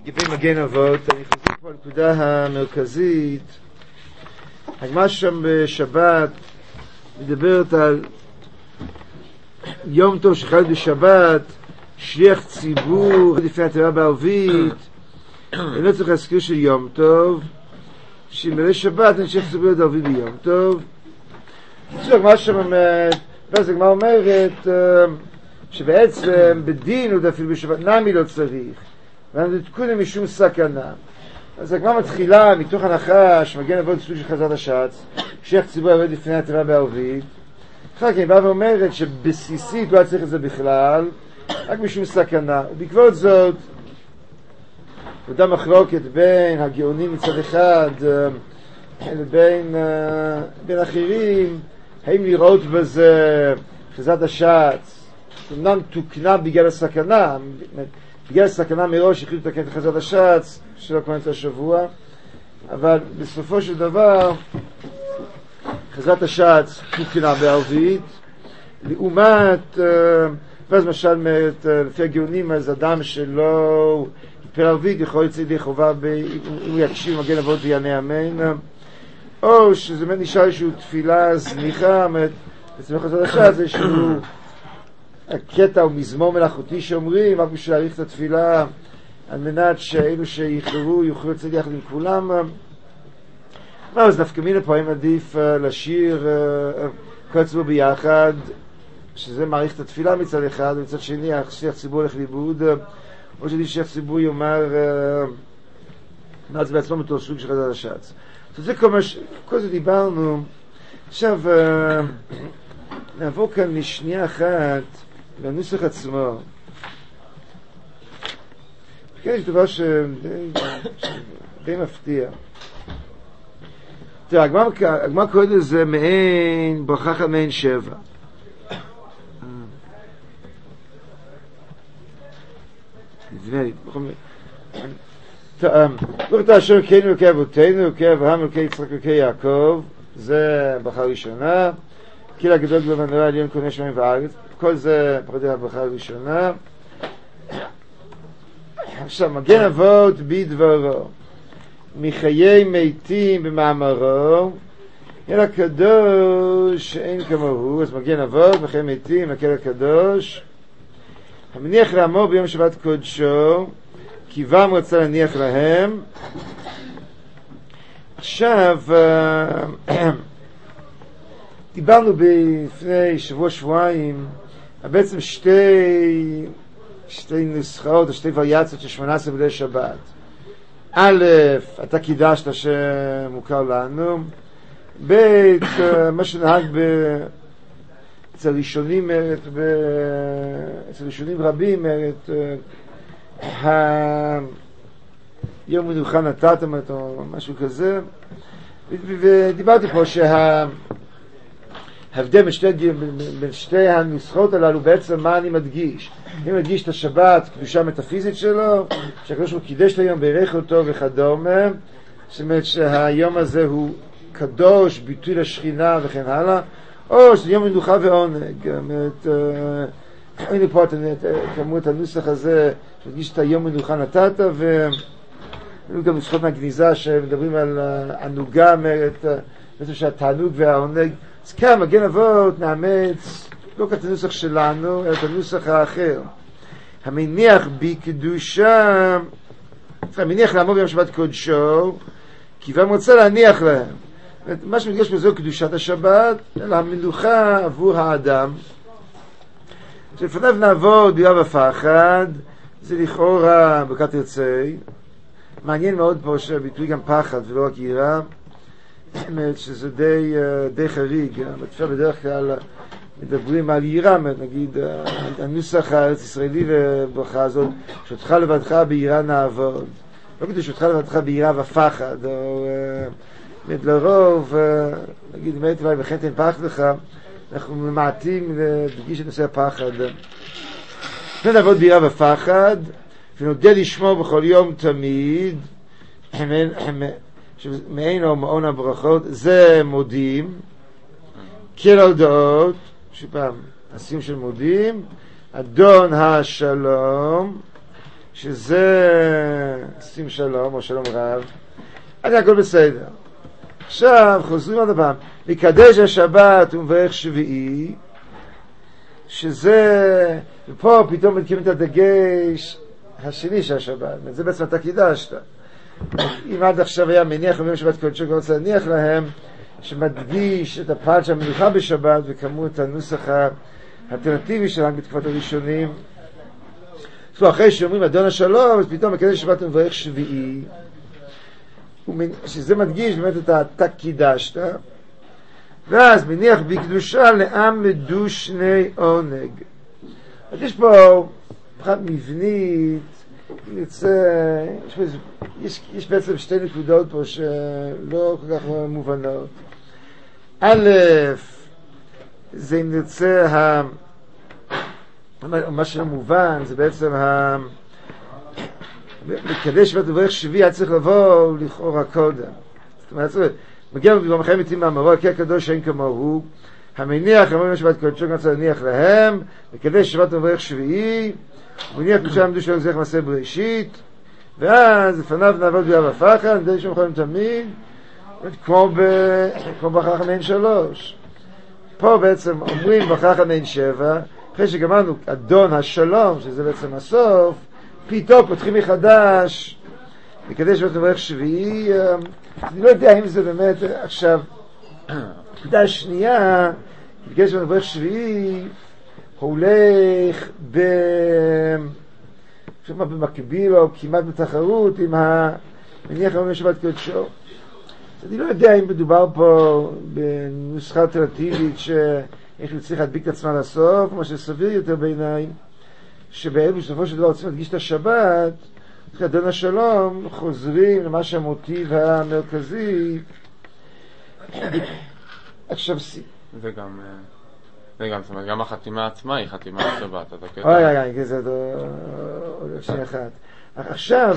לגבי מגן אבות, אני חוזר פה לנקודה המרכזית. הגמרא שם בשבת מדברת על יום טוב שחל בשבת, שליח ציבור לפני התיבה בערבית. אני לא צריך להזכיר של יום טוב, שמלא שבת אני שליח ציבור לערבית ביום טוב. הגמרא שם ואז הגמרא אומרת שבעצם בדין עוד אפילו בשבת נמי לא צריך, ואנחנו תקונים משום סכנה. אז הגמרא מתחילה מתוך הנחה שמגן אבות סוג של חזרת השץ, שליח ציבור עובד לפני התיבה בערבית. אחר כך היא באה ואומרת שבסיסית לא היה צריך את זה בכלל, רק משום סכנה. ובעקבות זאת אותה מחלוקת בין הגאונים מצד אחד לבין אחרים, האם לראות בזה חזרת השץ אמנם תוקנה בגלל הסכנה, בגלל הסכנה מראש החליטו לתקן את חזרת השץ שלא קוראים את השבוע, אבל בסופו של דבר חזרת השץ תוקנה בערבית לעומת, ואז למשל לפי הגאונים אז אדם שלא יתפלל ערבית יכול לצאת ידי חובה אם הוא יקשיב מגן אבות ויענה אמן, או שזה באמת נשאר איזשהו תפילה זניחה. בעצם חזרת השץ זה איזשהו הקטע או מזמור מלאכותי שאומרים רק בשביל להאריך את התפילה על מנת שאלו שיחזרו יוכלו לצאת יחד עם כולם. אז דווקא מן פה אם עדיף לשיר כל הציבור ביחד, שזה מעריך את התפילה מצד אחד, ומצד שני שליח ציבור הולך לאיבוד, או שעדיף שליח ציבור יאמר מה זה בעצמו מתוך סוג של חזרת השץ. זה כל זה דיברנו. עכשיו נעבור כאן לשנייה אחת לנוסח עצמו. כן, יש דבר שדי מפתיע. תראה, הגמרא קוראת לזה מעין ברכה אחת מעין שבע. נדמה לי, ברוך אתה אשר אלוקינו אלוקי אבותינו אלוקי אברהם אלוקי יצחק אלוקי יעקב, זה ברכה ראשונה. קהילה גדול גדול ונורא עליון קונה שמיים וארץ, כל זה פרטי הברכה הראשונה. עכשיו מגן אבות בדברו מחיי מתים במאמרו אל הקדוש אין כמוהו. אז מגן אבות מחיי מתים לקהל הקדוש המניח לעמו ביום שבת קודשו כי בם רצה להניח להם. עכשיו דיברנו לפני שבועיים בעצם שתי נוסחאות או שתי וריאציות של 18 בליל שבת. א', אתה קידשת שמוכר לנו, ב', מה שנהג אצל ראשונים רבים יום מנוחה נתתם או משהו כזה. ודיברתי פה ההבדל בין שתי הנוסחות הללו, בעצם מה אני מדגיש? אני מדגיש את השבת, קדושה המטאפיזית שלו, שהקדוש ברוך הוא קידש את היום, בירך אותו וכדומה, זאת אומרת שהיום הזה הוא קדוש, ביטוי לשכינה וכן הלאה, או שזה יום מנוחה ועונג. הנה פה כאמור את הנוסח הזה, שמדגיש את היום מנוחה נתת, והיו גם נוסחות מהגניזה שמדברים על ענוגה, בעצם שהתענוג והעונג. אז כאן מגן אבות נאמץ לא את הנוסח שלנו אלא את הנוסח האחר, המניח בקדושה, המניח לעמו ביום שבת קודשו כי בם רוצה להניח להם. מה שמדגש בזה קדושת השבת אלא המנוחה עבור האדם. שלפניו נעבור ביראה ופחד, זה לכאורה ברכת ירצי. מעניין מאוד פה שהביטוי גם פחד ולא רק יראה, שזה די חריג. בתפילה בדרך כלל מדברים על יראה, נגיד הנוסח הארץ ישראלי לברכה הזאת, שאותך לבדך ביראה נעבוד, לא כדי שאותך לבדך ביראה ופחד, או לרוב נגיד אם הייתי וכן תן פחד לך, אנחנו ממעטים להדגיש את נושא הפחד. נעבוד ביראה ופחד ונודה לשמור בכל יום תמיד, מעין או מעון הברכות, זה מודים, כל הודעות, שפעם, הסיום של מודים, אדון השלום, שזה שים שלום או שלום רב, אז הכל בסדר. עכשיו חוזרים עוד פעם, מקדש השבת ומברך שביעי, שזה, ופה פתאום מקים את הדגש השני של השבת, זה בעצם אתה קידשת. אם עד עכשיו היה מניח רבים שבת קודשו, כבר רוצה להניח להם, שמדגיש את הפעל של המנוחה בשבת, וכמו את הנוסח האלטרנטיבי שלהם בתקופת הראשונים. אחרי שאומרים אדון השלום, אז פתאום מקדש השבת ומברך שביעי, שזה מדגיש באמת את אתה קידשת, ואז מניח בקדושה לעם מדושני עונג. אז יש פה פחת מבנית, יש בעצם שתי נקודות פה שלא כל כך מובנות. א', זה אם נרצה מה שמובן, זה בעצם מקדש שבת ומברך שביעי היה צריך לבוא לכאורה קודם. זאת אומרת, מגיע לנו במחיים מתים מאמרו, כי הקדוש שאין כמוהו, המניח אמרים שבת קודשו גם צריך להניח להם, מקדש שבת ומברך שביעי, ומניח קדושה עמדו שלנו זכר מעשה בראשית, ואז לפניו נעבוד ביד ופחד, נדע שם יכולים תמיד, כמו בחכם אין 3. פה בעצם אומרים בחכם אין 7, אחרי שגמרנו אדון השלום, שזה בעצם הסוף, פתאום פותחים מחדש, מקדש שבת ומברך שביעי. אני לא יודע אם זה באמת עכשיו, נקודה השנייה, מקדש שבת ומברך שביעי, הולך במקביל או כמעט בתחרות עם המניח רבים שבת קודשו. אני לא יודע אם מדובר פה בנוסחה אלטרנטיבית שאיך צריך להדביק את עצמה לסוף, כמו שסביר יותר בעיניי, שבאלו בסופו של דבר רוצים להדגיש את השבת, אדון השלום, חוזרים למה שהמוטיב המרכזי. עכשיו זה גם, זאת אומרת, גם החתימה עצמה היא חתימה על שבת. אוי, זה עוד שנייה אחת. עכשיו,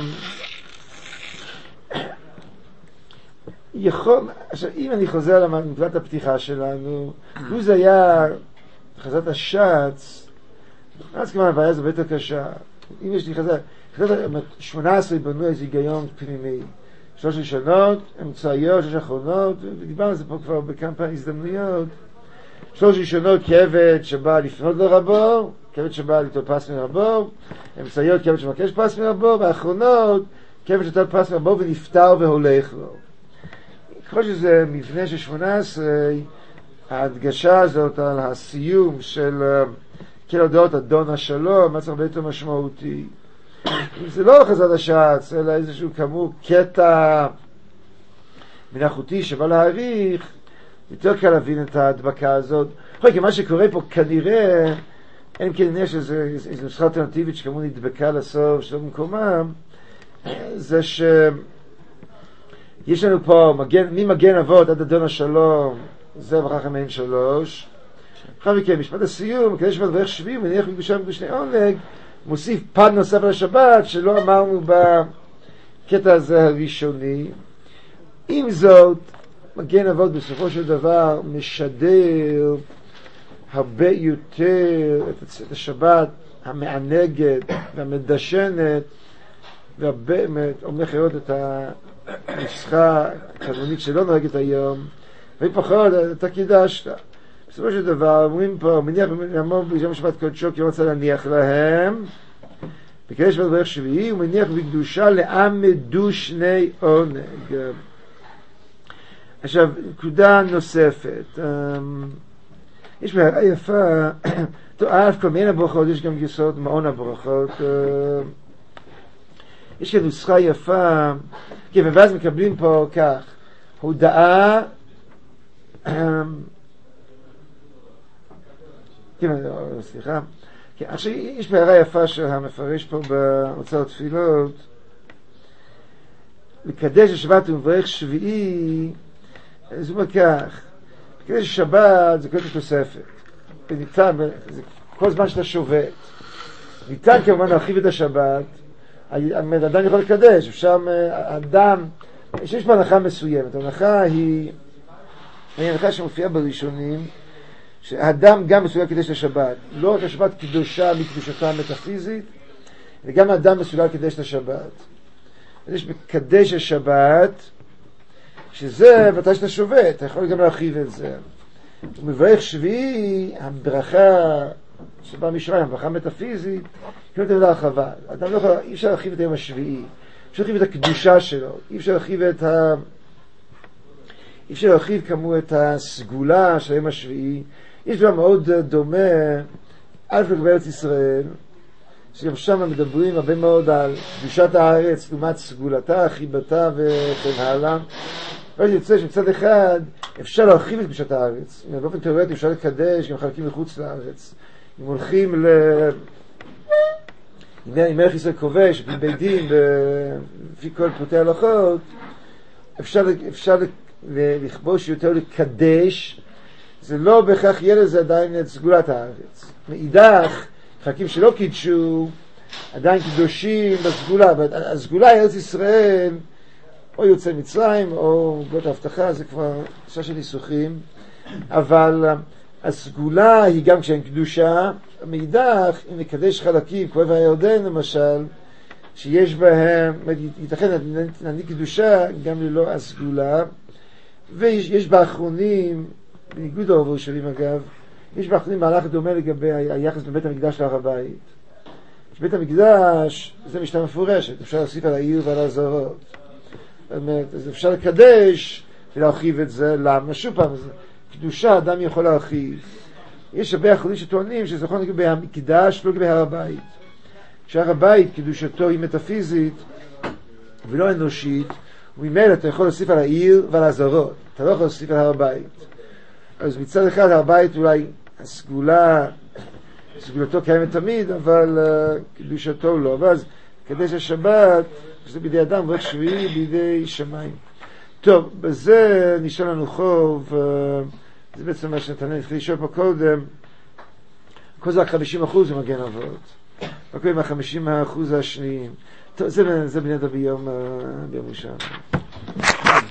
אם אני חוזר לנקודת הפתיחה שלנו, לו זה היה חזרת השץ, אז כמובן הבעיה זו ביותר קשה. אם יש לי חזרת 18 בנו איזה היגיון פנימי, 3 ראשונות, אמצעיות, 6 אחרונות, ודיברנו על זה פה כבר בכמה הזדמנויות. 3 ראשונות כבד שבא לפנות לרבו, כבד שבא ליטול פס מרבו, אמצעיות כבד שמבקש פס מרבו, והאחרונות כבד שטול פס מרבו ונפטר והולך לו. ככל שזה מבנה של 18, ההדגשה הזאת על הסיום של כל הודעות אדון השלום, מה צריך הרבה יותר משמעותי. זה לא חזרת השץ, אלא איזשהו כאמור קטע מנחותי שבא להעריך, יותר קל להבין את ההדבקה הזאת. כי מה שקורה פה כנראה, אין כנראה שזה נוסחה אלטרנטיבית שכאמור נדבקה לסוף שלא במקומם, זה שיש לנו פה ממגן אבות עד אדון השלום, זה בחכם אין 3. אחר מכן, משפט הסיום, מקדש שבת ומברך שביעי, מניח בקדושה ומקדושי עונג, מוסיף פן נוסף על השבת שלא אמרנו בקטע הזה הראשוני. עם זאת, מגן אבות בסופו של דבר משדר הרבה יותר את השבת המענגת והמדשנת, ובאמת הולך לראות את הנוסחה הקנונית שלא נוהגת היום, ופחות אתה קידשת. בסופו של דבר אומרים פה, מניח במאמר ביום שבת קודשו כי רוצה להניח להם, מקדש שבת ומברך שביעי, ומניח בקדושה לעם מדושני עונג. עכשיו, נקודה נוספת, יש בעיה יפה, כל מיני הברכות, יש גם גרסאות מעון הברכות, יש כאן נוסחה יפה, ואז מקבלים פה כך, הודעה, סליחה, עכשיו יש בעיה יפה שהמפרש פה באוצר התפילות, מקדש השבת ומברך שביעי, זה אומר כך, מקדש השבת זה כל תוספת, וניתן, כל זמן שאתה שובת, ניתן כמובן להרחיב את השבת, אדם יכול לקדש, אפשר אדם, יש פה הנחה מסוימת, ההנחה היא הנחה שמופיעה בראשונים, שהאדם גם מסוגל לקדש לשבת, לא רק השבת קדושה מקדושתה המטאפיזית, וגם האדם מסוגל לקדש לשבת. יש מקדש השבת, שזה מתי שאתה שובת, אתה יכול גם להרחיב את זה. ומברך שביעי, הברכה שבאה משמיים, הברכה מטאפיזית, היא נותנת להרחבה. אדם לא יכול, אי אפשר להרחיב את היום השביעי, אפשר להרחיב את הקדושה שלו, אי אפשר להרחיב כמו את הסגולה של היום השביעי. יש דבר מאוד דומה, א' לגבי ארץ ישראל, שגם שם מדברים הרבה מאוד על קדושת הארץ, לעומת סגולתה, חיבתה וכן הלאה. ואז יוצא שמצד אחד אפשר להרחיב את קדושת הארץ. באופן תיאורטי אפשר לקדש גם חלקים מחוץ לארץ. אם הולכים אם מלך ישראל כובש, בבית דין, לפי כל פרוטי הלכות, אפשר לכבוש יותר לקדש, זה לא בהכרח יהיה לזה עדיין את סגולת הארץ. מאידך, חלקים שלא קידשו, עדיין קדושים בסגולה. הסגולה היא ארץ ישראל, או יוצא מצרים, או גלות ההבטחה, זה כבר קשה של ניסוחים. אבל הסגולה היא גם כשאין קדושה. מאידך, אם נקדש חלקים, כמו הירדן למשל, שיש בהם, ייתכן להעניק קדושה גם ללא הסגולה. ויש באחרונים, בניגוד לרוב הראשונים אגב, יש באחרונים מהלך דומה לגבי היחס בין בית המקדש להר הבית. בית המקדש זה משנה מפורשת, אפשר להוסיף על העיר ועל הזרות. אז אפשר לקדש ולהרחיב את זה. למה? שוב פעם, קדושה אדם יכול להרחיב. יש הרבה אחרים שטוענים שזה נכון לגבי המקדש ולא לגבי הר הבית. שהר הבית קדושתו היא מטאפיזית ולא אנושית, וממילא אתה יכול להוסיף על העיר ועל הזרות, אתה לא יכול להוסיף על הר הבית. אז מצד אחד הר הבית אולי סגולתו קיימת תמיד, אבל קדושתו לא. ואז קדש השבת זה בידי אדם, מברך שביעי בידי שמיים. טוב, בזה נשאר לנו חוב. זה בעצם מה שנתנאל התחיל לשאול פה קודם. כל זה רק 50% ממגן אבות, רק עם 50% השניים. טוב, זה בני אדם ביום ראשון.